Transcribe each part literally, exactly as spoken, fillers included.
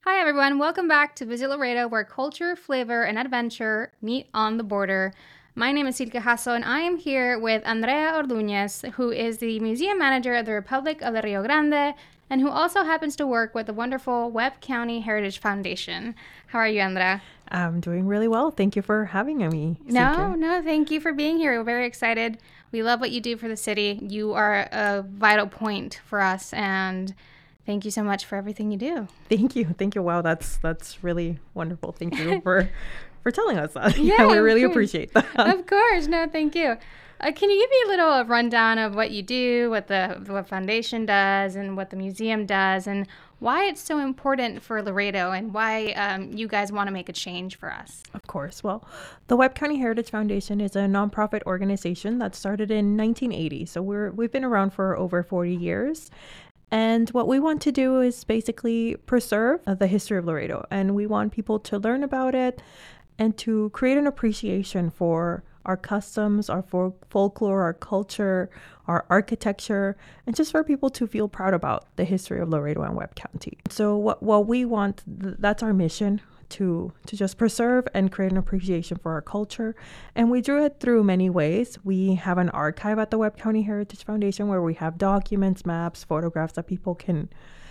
Hi, everyone. Welcome back to Visit Laredo, where culture, flavor, and adventure meet on the border. My name is Silke Hasso, and I am here with Andrea Ordunez, who is the museum manager of the Republic of the Rio Grande, and who also happens to work with the wonderful Webb County Heritage Foundation. How are you, Andrea? I'm doing really well. Thank you for having me. No, Silke. no, thank you for being here. We're very excited. We love what you do for the city. You are a vital point for us, and thank you so much for everything you do. Thank you. Thank you. Wow, that's that's really wonderful. Thank you for for telling us that. Yeah, Yeah, we of really course. appreciate that. Of course. No, thank you. Uh, can you give me a little rundown of what you do, what the what foundation does, and what the museum does, and why it's so important for Laredo, and why um, you guys want to make a change for us? Of course. Well, the Webb County Heritage Foundation is a nonprofit organization that started in nineteen eighty. So we're we've been around for over forty years. And what we want to do is basically preserve uh, the history of Laredo. And we want people to learn about it and to create an appreciation for our customs, our fol- folklore, our culture, our architecture, and just for people to feel proud about the history of Laredo and Webb County. So what, what we want, th- that's our mission, to to just preserve and create an appreciation for our culture. And we do it through many ways. We have an archive at the Webb County Heritage Foundation where we have documents, maps, photographs that people can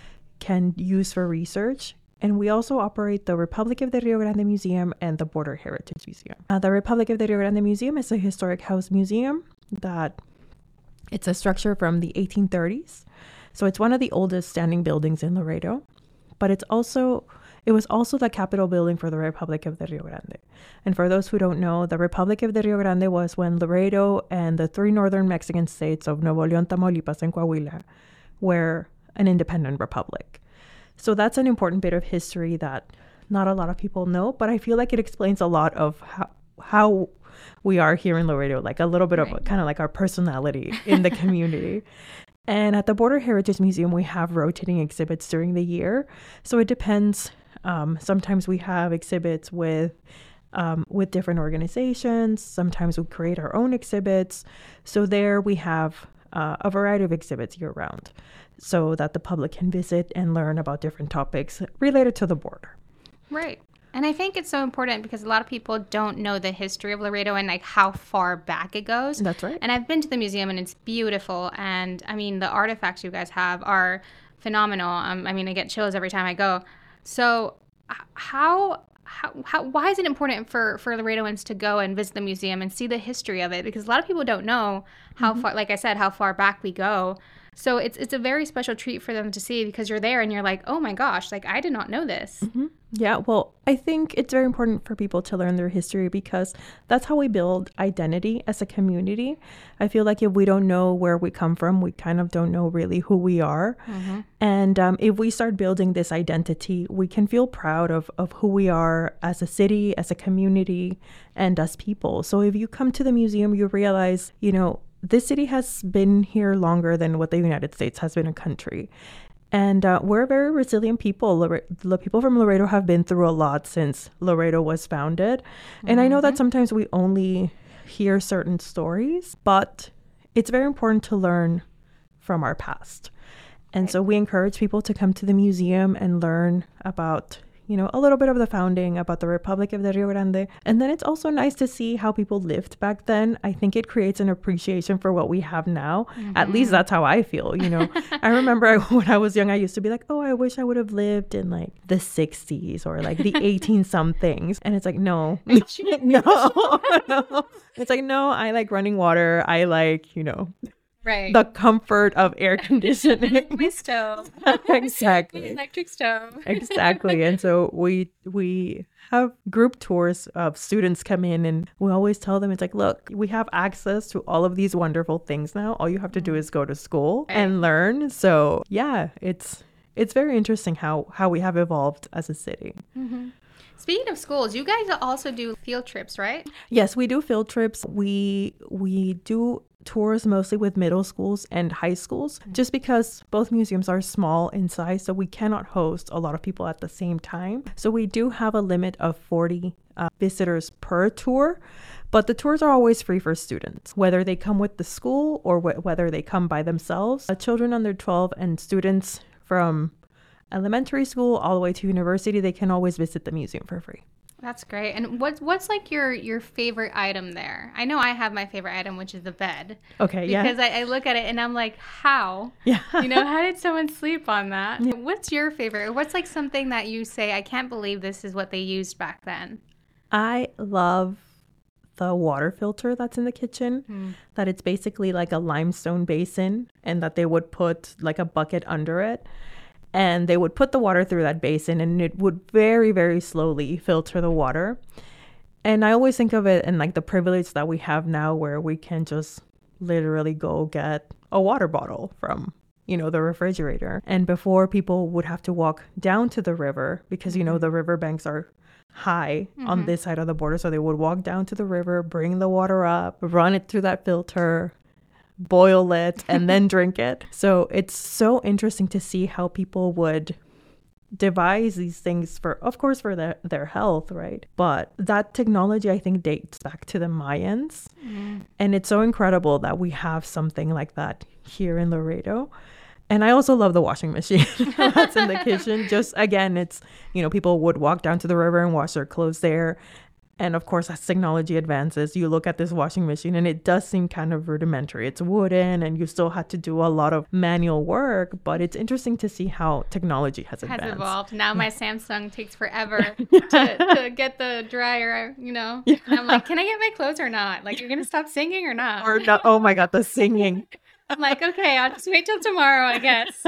can use for research. And we also operate the Republic of the Rio Grande Museum and the Border Heritage Museum. Uh, the Republic of the Rio Grande Museum is a historic house museum that it's a structure from the eighteen thirties. So it's one of the oldest standing buildings in Laredo, but it's also It was also the Capitol building for the Republic of the Rio Grande. And for those who don't know, the Republic of the Rio Grande was when Laredo and the three northern Mexican states of Nuevo León, Tamaulipas, and Coahuila were an independent republic. So that's an important bit of history that not a lot of people know, but I feel like it explains a lot of how, how we are here in Laredo, like a little bit Right. of kind of like our personality in the community. And at the Border Heritage Museum, we have rotating exhibits during the year. So it depends. Um, sometimes we have exhibits with um, with different organizations. Sometimes we create our own exhibits. So there we have uh, a variety of exhibits year round so that the public can visit and learn about different topics related to the border. Right. And I think it's so important because a lot of people don't know the history of Laredo and like how far back it goes. That's right. And I've been to the museum and it's beautiful. And I mean, the artifacts you guys have are phenomenal. Um, I mean, I get chills every time I go. So h- how, how, how, why is it important for, for Laredoans to go and visit the museum and see the history of it? Because a lot of people don't know how mm-hmm. far, like I said, how far back we go. So it's it's a very special treat for them to see because you're there and you're like, oh my gosh, like I did not know this. Mm-hmm. Yeah, well, I think it's very important for people to learn their history because that's how we build identity as a community. I feel like if we don't know where we come from, we kind of don't know really who we are. Mm-hmm. And um, if we start building this identity, we can feel proud of, of who we are as a city, as a community, and as people. So if you come to the museum, you realize, you know, this city has been here longer than what the United States has been a country. And uh, we're very resilient people. Lore- the people from Laredo have been through a lot since Laredo was founded. Mm-hmm. And I know that sometimes we only hear certain stories, but it's very important to learn from our past. And right. So we encourage people to come to the museum and learn about, you know, a little bit of the founding, about the Republic of the Rio Grande. And then it's also nice to see how people lived back then. I think it creates an appreciation for what we have now. Mm-hmm. At least that's how I feel, you know. I remember I, when I was young, I used to be like, oh, I wish I would have lived in like the sixties or like the eighteen somethings. And it's like, no, no, no. It's like, no, I like running water. I like, you know, right. the comfort of air conditioning. My stove. Exactly. Electric stove. Exactly. And so we we have group tours of students come in and we always tell them, it's like, look, we have access to all of these wonderful things now. All you have to do is go to school right. and learn. So yeah, it's it's very interesting how, how we have evolved as a city. Mm-hmm. Speaking of schools, you guys also do field trips, right? Yes, we do field trips. We we do tours mostly with middle schools and high schools, just because both museums are small in size, so we cannot host a lot of people at the same time. So we do have a limit of forty uh, visitors per tour, but the tours are always free for students, whether they come with the school or wh- whether they come by themselves. Uh, children under twelve and students from elementary school all the way to university, they can always visit the museum for free. That's great. And what's what's like your your favorite item there? I know I have my favorite item, which is the bed. Okay, yeah. Because I, I look at it and I'm like, how? Yeah. You know, how did someone sleep on that? Yeah. What's your favorite? Or what's like something that you say, I can't believe this is what they used back then? I love the water filter that's in the kitchen, mm. that it's basically like a limestone basin, and that they would put like a bucket under it. And they would put the water through that basin, and it would very, very slowly filter the water. And I always think of it in like the privilege that we have now, where we can just literally go get a water bottle from, you know, the refrigerator. And before, people would have to walk down to the river because, you know, the river banks are high mm-hmm. on this side of the border. So they would walk down to the river, bring the water up, run it through that filter, boil it, and then drink it. So it's so interesting to see how people would devise these things for, of course, for their, their health, right? But that technology, I think, dates back to the Mayans. Mm. And it's so incredible that we have something like that here in Laredo. And I also love the washing machine that's in the kitchen. Just, again, it's, you know, people would walk down to the river and wash their clothes there. And of course, as technology advances, you look at this washing machine and it does seem kind of rudimentary. It's wooden and you still had to do a lot of manual work, but it's interesting to see how technology has advanced. Has evolved. Now my Samsung takes forever to, to get the dryer, you know? Yeah. And I'm like, can I get my clothes or not? Like, you're going to stop singing or not? Or not? Oh my God, the singing. I'm like, okay, I'll just wait till tomorrow, I guess.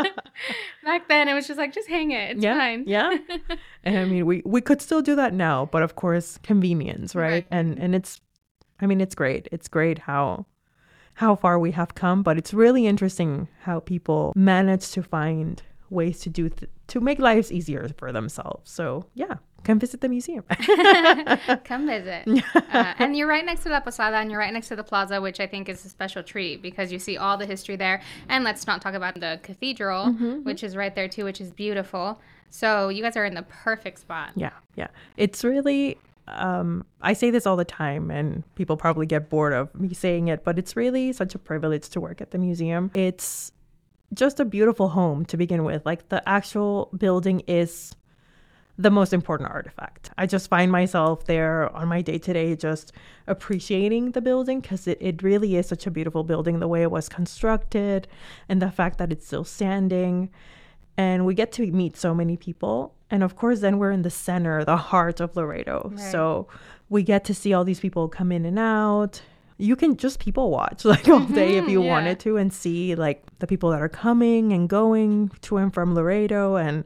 Back then, it was just like, just hang it. It's yeah, fine. Yeah. And I mean, we, we could still do that now, but of course, convenience, right? right? And and it's, I mean, it's great. It's great how how far we have come, but it's really interesting how people manage to find ways to do th- to make lives easier for themselves. So yeah. Come visit the museum. Come visit. Uh, and you're right next to La Posada, and you're right next to the plaza, which I think is a special treat because you see all the history there. And let's not talk about the cathedral, mm-hmm. which is right there too, which is beautiful. So you guys are in the perfect spot. Yeah, yeah. It's really, um, I say this all the time, and people probably get bored of me saying it, but it's really such a privilege to work at the museum. It's just a beautiful home to begin with. Like, the actual building is the most important artifact. I just find myself there on my day-to-day just appreciating the building because it, it really is such a beautiful building, the way it was constructed and the fact that it's still standing. And we get to meet so many people. And of course, then we're in the center, the heart of Laredo. Right. So we get to see all these people come in and out. You can just people watch like all day mm-hmm, if you yeah. wanted to, and see like the people that are coming and going to and from Laredo. And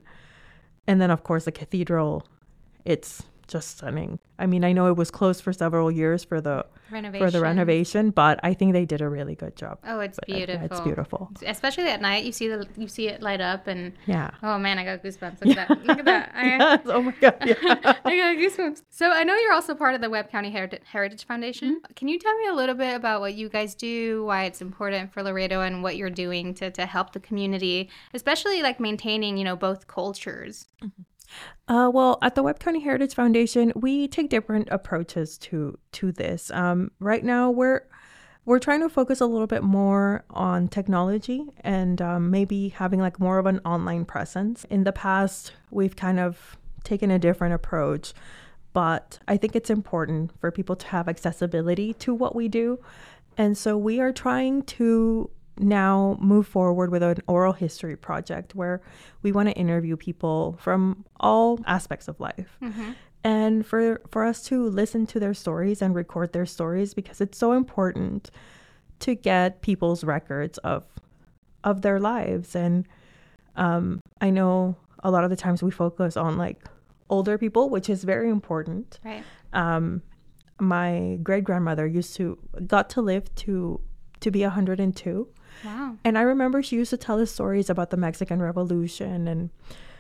And then, of course, the cathedral, it's just stunning. I mean, I know it was closed for several years for the renovation, for the renovation, but I think they did a really good job. Oh, it's but beautiful. It's beautiful. Especially at night, you see the you see it light up, and yeah. Oh man, I got goosebumps. Look yeah. at that. Look at that. I, yes. Oh my God. Yeah. I got goosebumps. So I know you're also part of the Webb County Heri- Heritage Foundation. Mm-hmm. Can you tell me a little bit about what you guys do, why it's important for Laredo, and what you're doing to to help the community, especially like maintaining, you know, both cultures? Mm-hmm. Uh, well, at the Webb County Heritage Foundation, we take different approaches to to this. Um, right now, we're we're trying to focus a little bit more on technology and um, maybe having like more of an online presence. In the past, we've kind of taken a different approach, but I think it's important for people to have accessibility to what we do, and so we are trying to now move forward with an oral history project where we want to interview people from all aspects of life. Mm-hmm. And for for us to listen to their stories and record their stories, because it's so important to get people's records of of their lives. And um, I know a lot of the times we focus on like older people, which is very important. Right. Um, my great grandmother used to got to live to to be one hundred two. Wow. And I remember she used to tell us stories about the Mexican Revolution and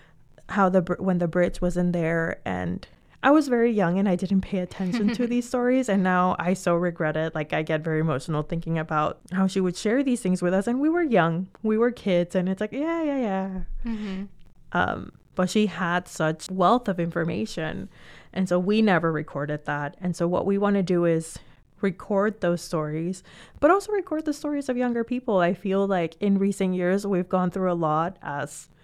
how the when the Brits was in there. And I was very young and I didn't pay attention to these stories. And now I so regret it. Like, I get very emotional thinking about how she would share these things with us. And we were young. We were kids. And it's like, yeah, yeah, yeah. Mm-hmm. Um, but she had such wealth of information. And so we never recorded that. And so what we want to do is record those stories, but also record the stories of younger people. I feel like in recent years, we've gone through a lot as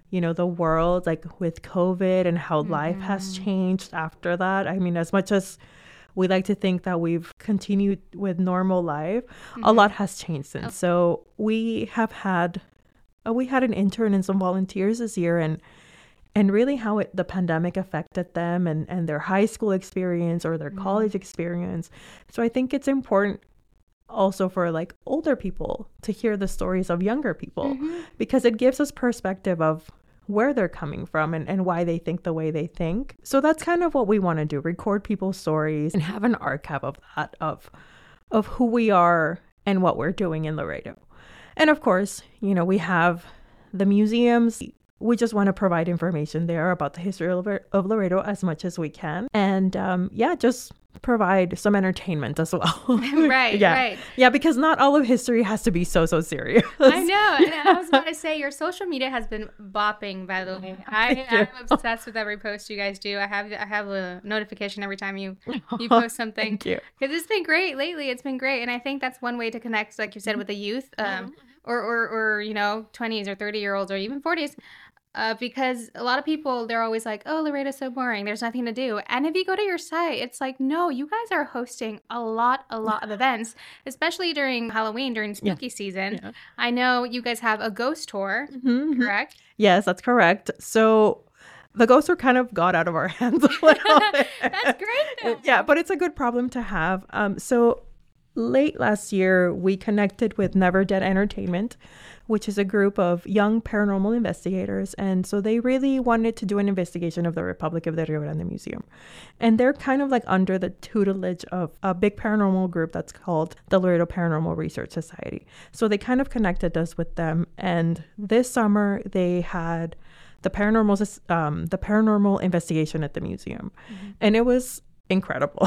you know, the world, like with COVID and how mm-hmm. life has changed after that. I mean, as much as we like to think that we've continued with normal life, mm-hmm. a lot has changed since. Okay. So we have had, uh, we had an intern and some volunteers this year, and and really how it, the pandemic affected them and, and their high school experience or their mm-hmm. college experience. So I think it's important also for like older people to hear the stories of younger people mm-hmm. because it gives us perspective of where they're coming from and, and why they think the way they think. So that's kind of what we want to do, record people's stories and have an archive of that, of of who we are and what we're doing in Laredo. And of course, you know, we have the museums. We just want to provide information there about the history of, of Laredo as much as we can. And um, yeah, just provide some entertainment as well. Right, yeah. right. Yeah, because not all of history has to be so, so serious. I know. And I was about to say, your social media has been bopping, by the way. I, I'm obsessed with every post you guys do. I have I have a notification every time you, you post something. Thank you. Because it's been great lately. It's been great. And I think that's one way to connect, like you said, with the youth um, or, or, or, you know, twenties or thirty-year-olds or even forties. Uh, because a lot of people, they're always like, oh, Laredo's so boring. There's nothing to do. And if you go to your site, it's like, no, you guys are hosting a lot, a lot of events, especially during Halloween, during spooky yeah. season. Yeah. I know you guys have a ghost tour, mm-hmm. correct? Yes, that's correct. So the ghost tour kind of got out of our hands a little bit. That's great, though. Yeah, but it's a good problem to have. Um, so late last year, we connected with Never Dead Entertainment, which is a group of young paranormal investigators. And so they really wanted to do an investigation of the Republic of the Rio Grande Museum. And they're kind of like under the tutelage of a big paranormal group that's called the Laredo Paranormal Research Society. So they kind of connected us with them. And this summer they had the paranormal, um, the paranormal investigation at the museum. Mm-hmm. And it was incredible.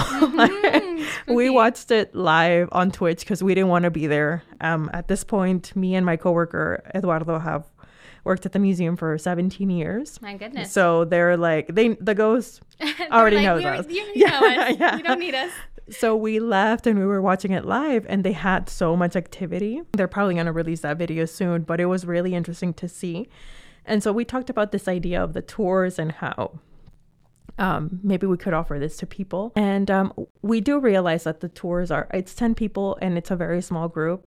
Mm-hmm. We watched it live on Twitch because we didn't want to be there. Um, at this point, me and my coworker Eduardo have worked at the museum for seventeen years. My goodness. So they're like, they the ghost already like, knows you us. You yeah. know us. Yeah. You don't need us. So we left and we were watching it live, and they had so much activity. They're probably going to release that video soon, but it was really interesting to see. And so we talked about this idea of the tours and how Um, maybe we could offer this to people. And um, we do realize that the tours are, it's ten people and it's a very small group.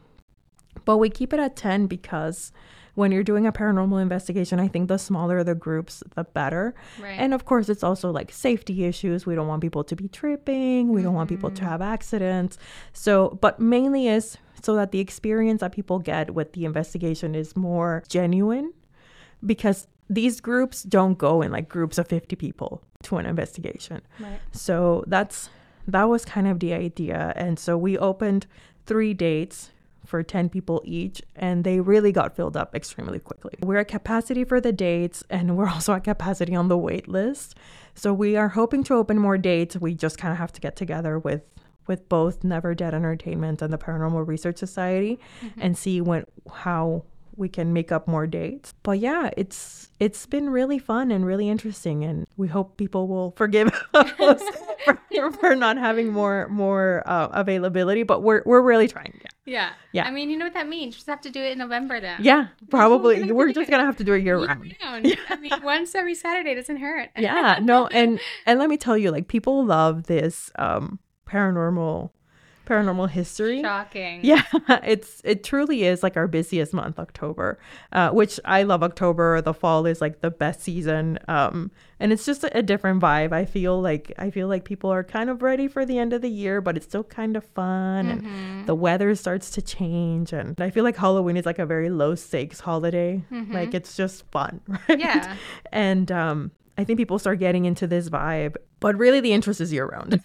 But we keep it at ten because when you're doing a paranormal investigation, I think the smaller the groups, the better. Right. And of course, it's also like safety issues. We don't want people to be tripping. We mm-hmm. don't want people to have accidents. So, but mainly is so that the experience that people get with the investigation is more genuine, because these groups don't go in like groups of fifty people to an investigation. Right. So that's that was kind of the idea. And so we opened three dates for ten people each, and they really got filled up extremely quickly. We're at capacity for the dates, and we're also at capacity on the wait list. So we are hoping to open more dates. We just kind of have to get together with with both Never Dead Entertainment and the Paranormal Research Society mm-hmm. and see when how we can make up more dates. But yeah, it's it's been really fun and really interesting, and we hope people will forgive us for, for not having more more uh, availability. But we're we're really trying. Yeah. yeah, yeah. I mean, you know what that means. You just have to do it in November then. Yeah, probably. We're, we're just gonna have to do it year round. Yeah. I mean, once every Saturday doesn't hurt. Yeah, no, and and let me tell you, like, people love this um paranormal. paranormal history. Shocking. Yeah, it's it truly is like our busiest month, October, uh, which I love. October, the fall is like the best season, um, and it's just a, a different vibe. I feel like I feel like people are kind of ready for the end of the year, but it's still kind of fun, mm-hmm. and the weather starts to change. And I feel like Halloween is like a very low stakes holiday. Mm-hmm. Like, it's just fun, right? Yeah. And um, I think people start getting into this vibe, but really the interest is year round.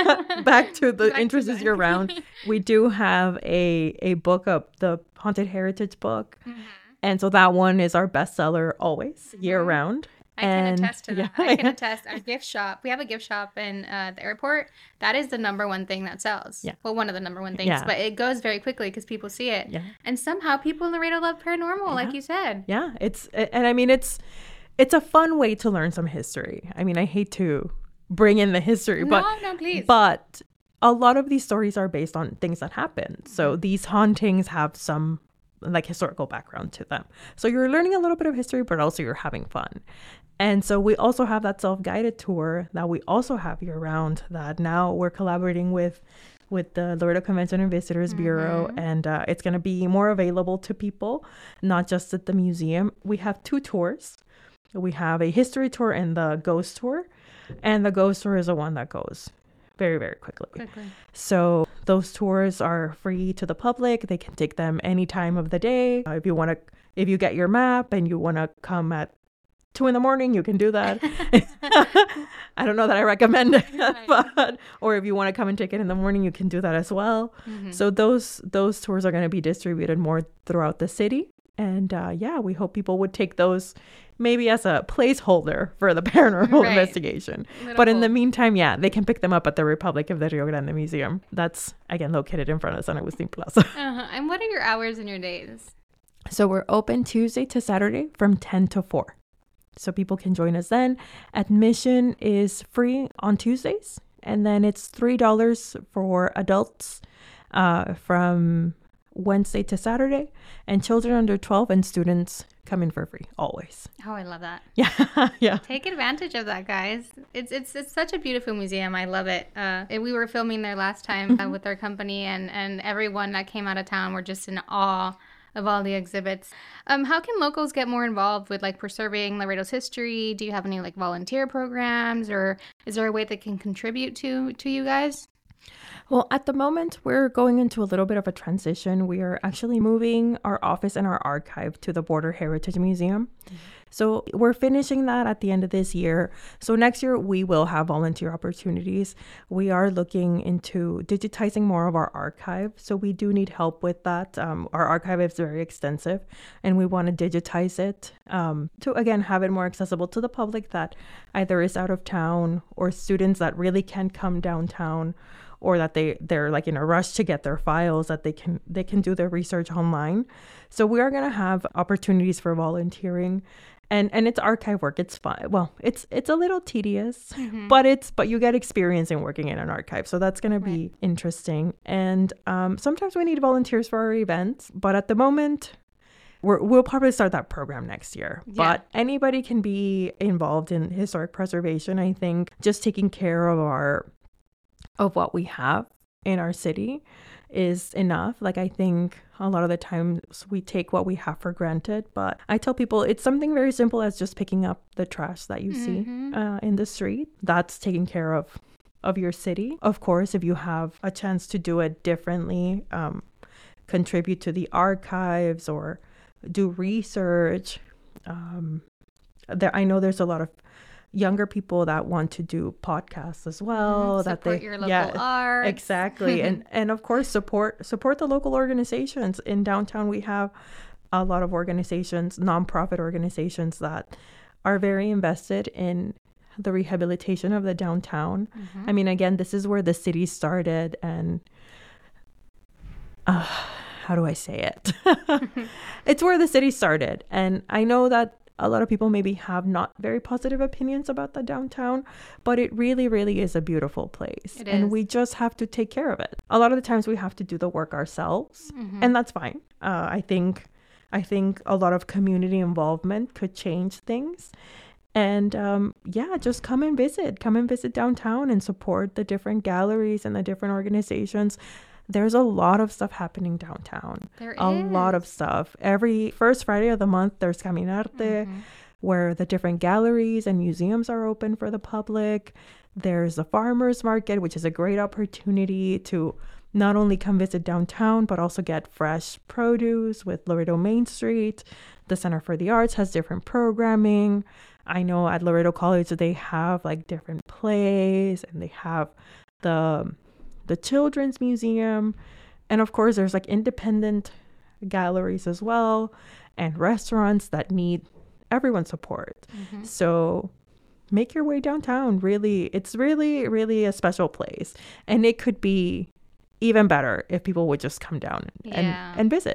Back to the Back interest to is year round. We do have a a book up, the Haunted Heritage book, mm-hmm. and so that one is our bestseller always year mm-hmm. round. I and, can attest to that. Yeah. I can attest. Our gift shop. We have a gift shop in uh, the airport. That is the number one thing that sells. Yeah. Well, one of the number one things, yeah. but it goes very quickly because people see it. Yeah. And somehow people in Laredo love paranormal, yeah. like you said. Yeah. It's and I mean it's it's a fun way to learn some history. I mean, I hate to bring in the history, but no, no, please. But a lot of these stories are based on things that happen. So these hauntings have some like historical background to them. So you're learning a little bit of history, but also you're having fun. And so we also have that self-guided tour that we also have year round, that now we're collaborating with with the Laredo Convention and Visitors mm-hmm. Bureau. And uh, it's going to be more available to people, not just at the museum. We have two tours. We have a history tour and the ghost tour. And the ghost tour is the one that goes very, very quickly. quickly. So those tours are free to the public. They can take them any time of the day. Uh, if you want to, if you get your map and you want to come at two in the morning, you can do that. I don't know that I recommend it, right. but or if you want to come and take it in the morning, you can do that as well. Mm-hmm. So those those tours are going to be distributed more throughout the city. And uh, yeah, we hope people would take those maybe as a placeholder for the paranormal right. investigation. Little but in the meantime, yeah, they can pick them up at the Republic of the Rio Grande Museum. That's, again, located in front of San Agustin Plaza. Uh-huh. And what are your hours and your days? So we're open Tuesday to Saturday from ten to four. So people can join us then. Admission is free on Tuesdays. And then it's three dollars for adults uh, from Wednesday to Saturday. And children under twelve and students come in for free, always. Oh, I love that. Yeah, yeah. Take advantage of that, guys. It's it's it's such a beautiful museum. I love it. Uh, we were filming there last time uh, with our company, and, and everyone that came out of town were just in awe of all the exhibits. Um, how can locals get more involved with like preserving Laredo's history? Do you have any like volunteer programs, or is there a way they can contribute to to you guys? Well, at the moment, we're going into a little bit of a transition. We are actually moving our office and our archive to the Border Heritage Museum. Mm-hmm. So we're finishing that at the end of this year. So next year, we will have volunteer opportunities. We are looking into digitizing more of our archive. So we do need help with that. Um, our archive is very extensive, and we want to digitize it um, to, again, have it more accessible to the public that either is out of town or students that really can't come downtown, or that they, they're like in a rush to get their files, that they can they can do their research online. So we are going to have opportunities for volunteering. And and it's archive work. It's fun. Well, it's it's a little tedious, mm-hmm. but it's but you get experience in working in an archive. So that's going to be right. interesting. And um, sometimes we need volunteers for our events. But at the moment, we're, we'll probably start that program next year. Yeah. But anybody can be involved in historic preservation. I think just taking care of our of what we have in our city is enough. Like, I think a lot of the times we take what we have for granted, but I tell people it's something very simple as just picking up the trash that you mm-hmm. see uh, in the street. That's taking care of of your city. Of course, if you have a chance to do it differently, um, contribute to the archives or do research. Um, there, I know there's a lot of younger people that want to do podcasts as well. Mm, that support they, your local yeah, arts. Exactly. and and of course support support the local organizations. In downtown we have a lot of organizations, nonprofit organizations that are very invested in the rehabilitation of the downtown. Mm-hmm. I mean, again, this is where the city started, and uh, how do I say it? It's where the city started. And I know that a lot of people maybe have not very positive opinions about the downtown, but it really, really is a beautiful place. It and is. We just have to take care of it. A lot of the times we have to do the work ourselves, mm-hmm. and that's fine. Uh, I think, I think a lot of community involvement could change things. And um, yeah, just come and visit. Come and visit downtown and support the different galleries and the different organizations. There's a lot of stuff happening downtown. There a is. lot of stuff. Every first Friday of the month, there's Caminarte, mm-hmm. where the different galleries and museums are open for the public. There's the farmers market, which is a great opportunity to not only come visit downtown, but also get fresh produce with Laredo Main Street. The Center for the Arts has different programming. I know at Laredo College, they have like different plays, and they have the... the Children's Museum. And of course, there's like independent galleries as well, and restaurants that need everyone's support. Mm-hmm. So make your way downtown. Really, it's really, really a special place. And it could be even better if people would just come down and, yeah. and visit.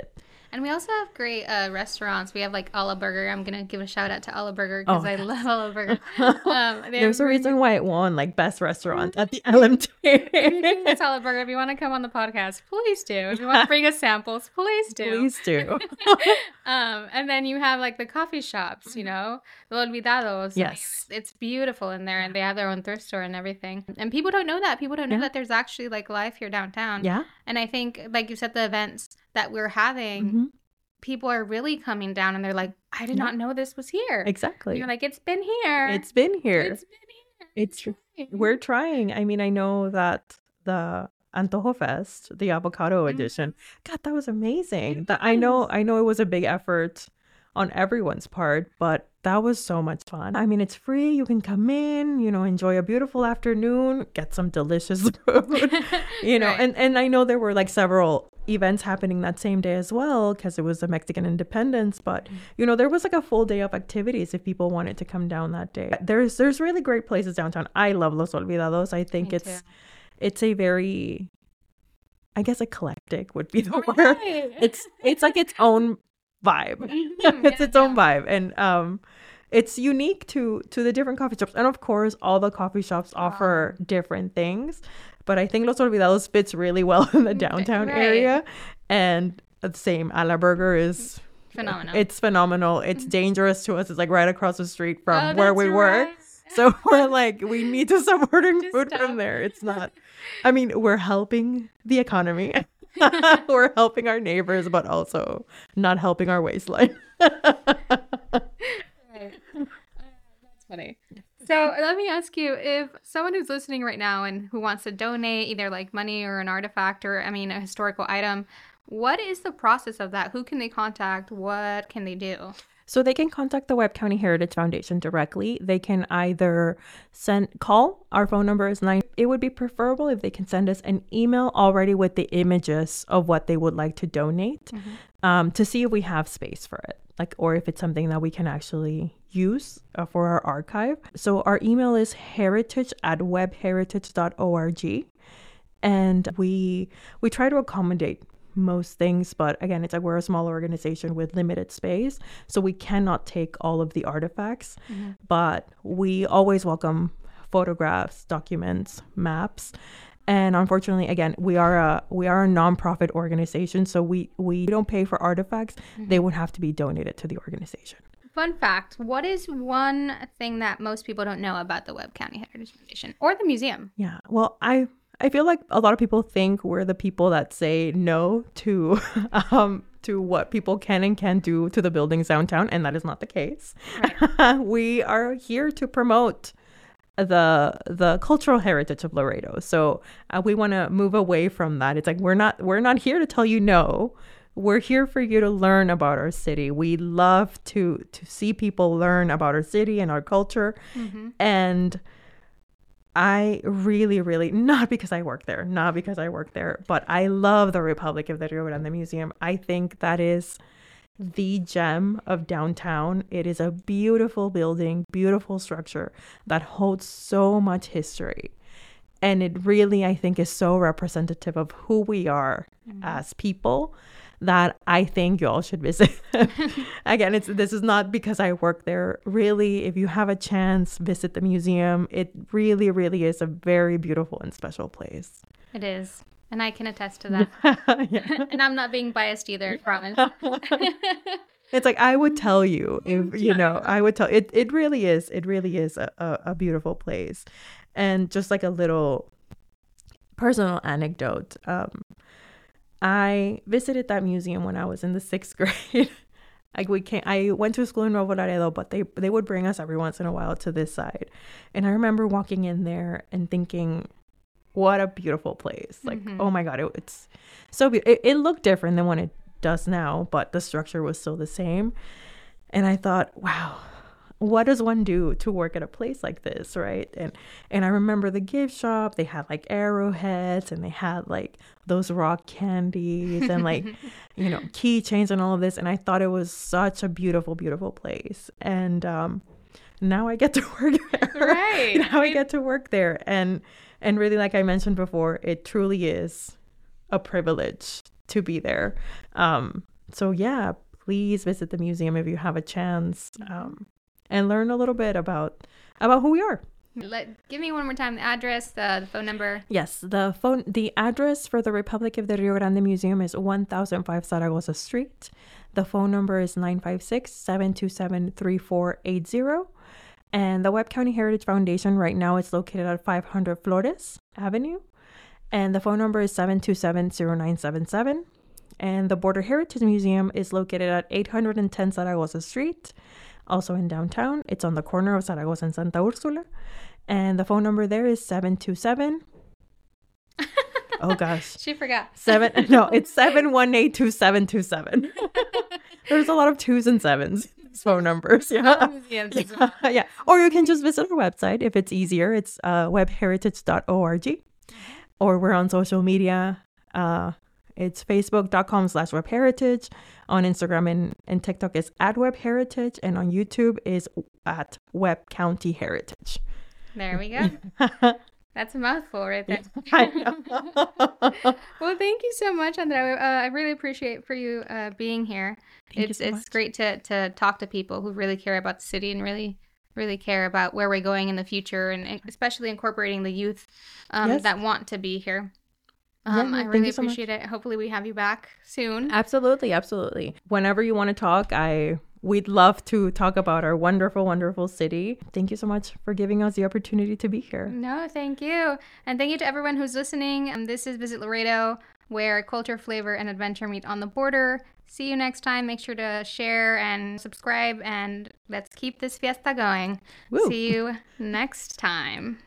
And we also have great uh, restaurants. We have like Olive Burger. I'm gonna give a shout out to Olive Burger because Oh, I yes. love Olive Burger. Um, they There's have a really reason why it won like best restaurant at the L M T. If you can get Olive Burger, if you want to come on the podcast, please do. If you want to bring us samples, please do. Please do. um, and then you have like the coffee shops, you know, Los Olvidados. I mean, Yes. it's beautiful in there, and they have their own thrift store and everything. And people don't know that. People don't know Yeah. that there's actually like life here downtown. Yeah. And I think, like you said, the events that we're having, Mhm. people are really coming down, and they're like, "I did Yeah. not know this was here." Exactly. You're like, "It's been here. It's been here. It's been here. It's true. trying." We're trying. I mean, I know that the Antojo Fest, the avocado Mhm. edition, God, that was amazing. That I know, I know it was a big effort on everyone's part, but that was so much fun. I mean, it's free. You can come in, you know, enjoy a beautiful afternoon, get some delicious food, you know, Right. and, and I know there were like several events happening that same day as well because it was the Mexican Independence, but you know, there was like a full day of activities if people wanted to come down that day. There's there's really great places downtown. I love Los Olvidados. I think Me it's too. it's a very, I guess eclectic would be the word. Right. It's it's like its own vibe. Mhm, It's yeah, its own yeah. vibe, and um it's unique to to the different coffee shops, and of course all the coffee shops offer different things, but I think Los Olvidados fits really well in the downtown right. area. And the same, A La Burger is Phenomenal. it's phenomenal. It's dangerous to us. It's like right across the street from Oh, where that's we work. right. So we're like, we need to stop ordering Just food stop. from there. It's not, I mean, we're helping the economy. We're helping our neighbors, but also not helping our waistline. Right. Uh, That's funny. So let me ask you, if someone who's listening right now and who wants to donate either like money or an artifact or, I mean, a historical item, what is the process of that? Who can they contact? What can they do? So they can contact the Webb County Heritage Foundation directly. They can either send call. Our phone number is nine. It would be preferable if they can send us an email already with the images of what they would like to donate, um, to see if we have space for it, like, or if it's something that we can actually use uh, for our archive. So our email is heritage at web heritage dot org, and we we try to accommodate most things, but again, it's like we're a small organization with limited space, so we cannot take all of the artifacts. But we always welcome photographs, documents, maps. And unfortunately, again, we are a we are a nonprofit organization, so we we don't pay for artifacts. They would have to be donated to the organization. Fun fact, what is one thing that most people don't know about the Webb County Heritage Foundation or the museum? Yeah. Well, I I feel like a lot of people think we're the people that say no to um to what people can and can't do to the buildings downtown, and that is not the case. We are here to promote the the cultural heritage of Laredo. So uh, we want to move away from that. It's like we're not we're not here to tell you no. We're here for you to learn about our city. We love to to see people learn about our city and our culture. And I really, really, not because I work there, not because I work there, but I love the Republic of the Rio Grande Museum. I think that is the gem of downtown. It is a beautiful building, beautiful structure that holds so much history. And it really, I think, is so representative of who we are as people that I think you all should visit. Again, it's this is not because I work there. Really, if you have a chance, visit the museum. It really, really is a very beautiful and special place. It is. And I can attest to that. Yeah. And I'm not being biased either, I promise. It's like I would tell you if you know I would tell it. It really is. It really is a, a, a beautiful place, and just like a little personal anecdote. Um, I visited that museum when I was in the sixth grade. Like we came, I went to school in Nuevo Laredo, but they they would bring us every once in a while to this side, and I remember walking in there and thinking, what a beautiful place! Like, Mhm. oh my God, it, it's so beautiful. It, it looked different than what it does now, but the structure was still the same. And I thought, wow, what does one do to work at a place like this, right? And and I remember the gift shop. They had like arrowheads, and they had like those rock candies, and like you know keychains and all of this. And I thought it was such a beautiful, beautiful place. And um, now I get to work there. Right. Now I get to work there, and and really, like I mentioned before, it truly is a privilege to be there. Um, so yeah, please visit the museum if you have a chance, um, and learn a little bit about about who we are. Let, give me one more time the address, the, the phone number. Yes, the phone, the address for the Republic of the Rio Grande Museum is one thousand five Zaragoza Street. The phone number is nine five six, seven two seven, three four eight zero. And the Webb County Heritage Foundation right now is located at five hundred Flores Avenue. And the phone number is seven two seven, zero nine seven seven. And the Border Heritage Museum is located at eight hundred ten Zaragoza Street, also in downtown. It's on the corner of Zaragoza and Santa Ursula. And the phone number there is seven two seven. Oh gosh. She forgot. Seven no, it's seven one eight two seven two seven. There's a lot of twos and sevens in these phone numbers. Yeah. Yeah. yeah. Yeah. Or you can just visit our website if it's easier. It's uh web heritage dot org. Or we're on social media. Uh it's facebook.com slash webheritage. On Instagram and, and TikTok is at webheritage. And on YouTube is at Webb County Heritage. There we go. That's a mouthful right there. I know. Well, thank you so much, Andrea. Uh, I really appreciate for you uh, being here. Thank it's you so it's much. great to, to talk to people who really care about the city and really really care about where we're going in the future, and especially incorporating the youth um, Yes. that want to be here. Yeah, Um, I thank really you so much. appreciate it. Hopefully, we have you back soon. Absolutely, absolutely. Whenever you want to talk, I we'd love to talk about our wonderful, wonderful city. Thank you so much for giving us the opportunity to be here. No, thank you. And thank you to everyone who's listening. Um, this is Visit Laredo, where culture, flavor, and adventure meet on the border. See you next time. Make sure to share and subscribe, and let's keep this fiesta going. Woo. See you next time.